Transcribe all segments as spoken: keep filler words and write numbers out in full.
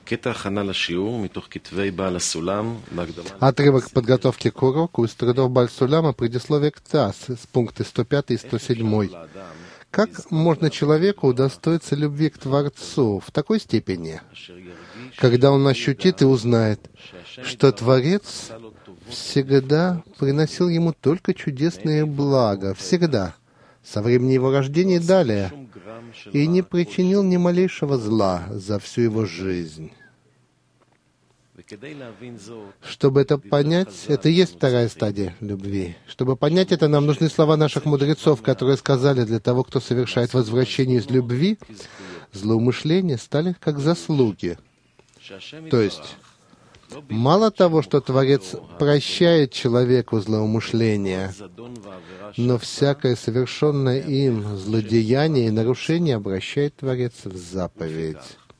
Отрывок подготовки к уроку из трудов Бааль Суляма, предисловие к ТАСС, с пункты сто пять и сто семь. Как можно человеку удостоиться любви к Творцу в такой степени, когда он ощутит и узнает, что Творец всегда приносил ему только чудесные блага, всегда, со времени его рождения и далее, и не причинил ни малейшего зла за всю его жизнь? Чтобы это понять, это и есть вторая стадия любви. Чтобы понять это, нам нужны слова наших мудрецов, которые сказали: для того, кто совершает возвращение из любви, злоумышления стали как заслуги. То есть, мало того, что Творец прощает человеку злоумышления, но всякое совершенное им злодеяние и нарушение обращает Творец в заповедь.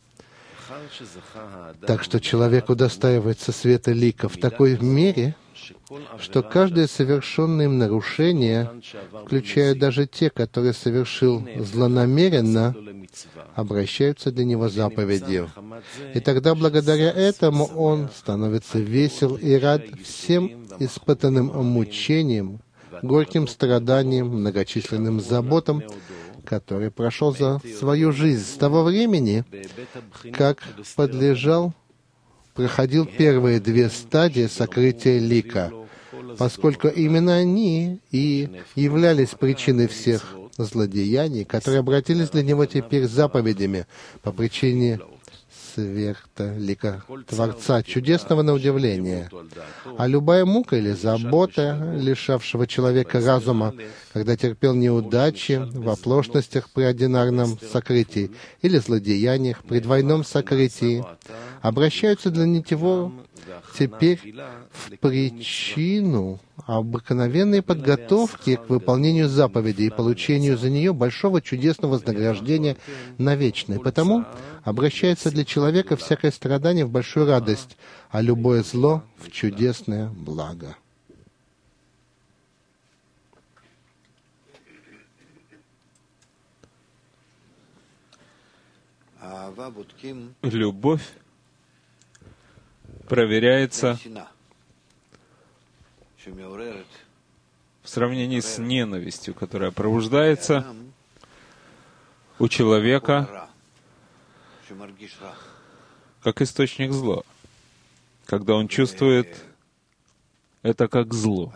Так что человек удостаивается света лика в такой мере, что каждое совершенное им нарушение, включая даже те, которые совершил злонамеренно, обращаются для него заповедью. И тогда, благодаря этому, он становится весел и рад всем испытанным мучениям, горьким страданиям, многочисленным заботам, который прошел за свою жизнь с того времени, как подлежал, проходил первые две стадии сокрытия лика, поскольку именно они и являлись причиной всех злодеяний, которые обратились для него теперь заповедями по причине света лика Творца, чудесного на удивление. А любая мука или забота, лишавшего человека разума, когда терпел неудачи в оплошностях при одинарном сокрытии или злодеяниях при двойном сокрытии, обращаются для него теперь в причину обыкновенной подготовки к выполнению заповеди и получению за нее большого чудесного вознаграждения на вечное. Потому обращается для человека всякое страдание в большую радость, а любое зло в чудесное благо. Любовь проверяется в сравнении с ненавистью, которая пробуждается у человека как источник зла, когда он чувствует это как зло.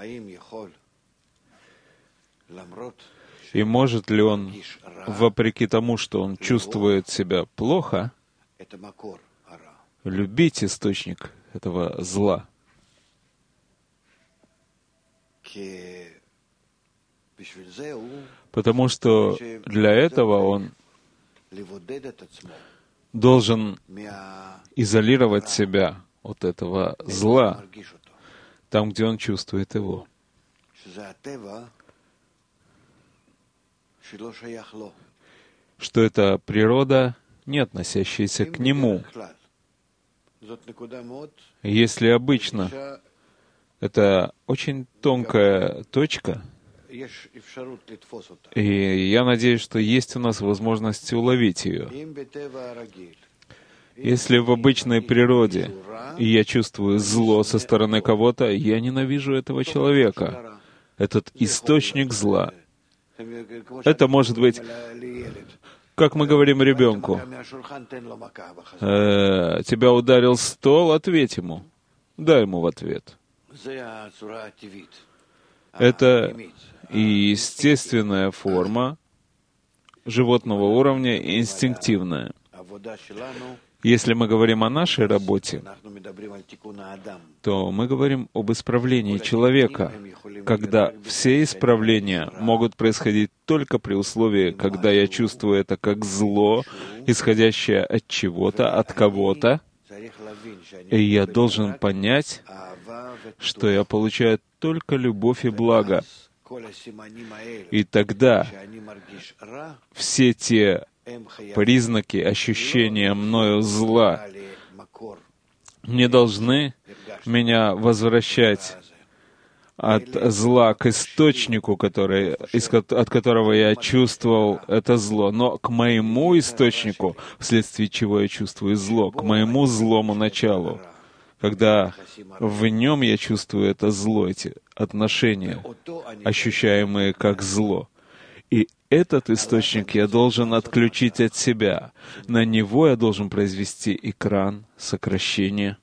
И может ли он, вопреки тому, что он чувствует себя плохо, любить источник этого зла? Потому что для этого он должен изолировать себя от этого зла, там, где он чувствует его. Что это природа, не относящаяся к нему. Если обычно это очень тонкая точка, и я надеюсь, что есть у нас возможность уловить ее. Если в обычной природе я чувствую зло со стороны кого-то, я ненавижу этого человека. Этот источник зла. Это может быть, как мы говорим ребенку, э, тебя ударил стол, ответь ему. Дай ему в ответ. Это и естественная форма животного уровня, инстинктивная. Если мы говорим о нашей работе, то мы говорим об исправлении человека, когда все исправления могут происходить только при условии, когда я чувствую это как зло, исходящее от чего-то, от кого-то, и я должен понять, что я получаю только любовь и благо. И тогда все те признаки ощущения мною зла не должны меня возвращать от зла к источнику, который, из, от которого я чувствовал это зло, но к моему источнику, вследствие чего я чувствую зло, к моему злому началу, когда в нем я чувствую это зло, эти отношения, ощущаемые как зло. И этот источник я должен отключить от себя. На него я должен произвести экран, сокращение.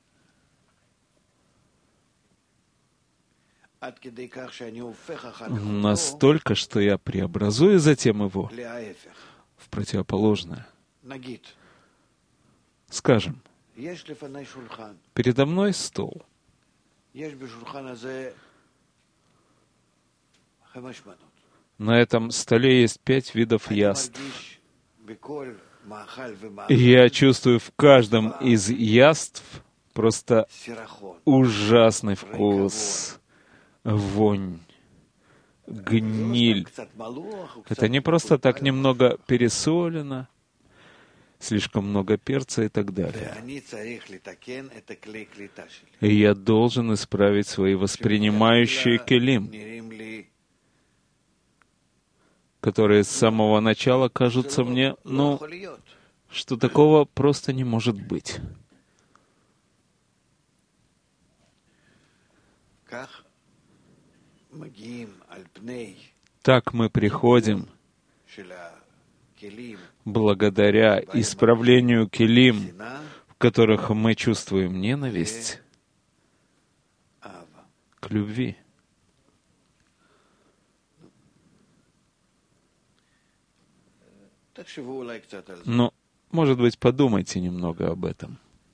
Настолько, что я преобразую затем его в противоположное. Скажем, передо мной стол. На этом столе есть пять видов яств. И я чувствую в каждом из яств просто ужасный вкус, вонь, гниль. Это не просто так немного пересолено, слишком много перца и так далее. И я должен исправить свои воспринимающие келим, которые с самого начала кажутся мне, ну, что такого просто не может быть. Так мы приходим благодаря исправлению келим, в которых мы чувствуем ненависть, к любви. Но, может быть, подумайте немного об этом.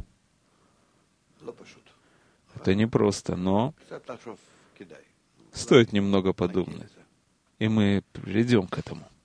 Это непросто, но стоит немного подумать. И мы придем к этому.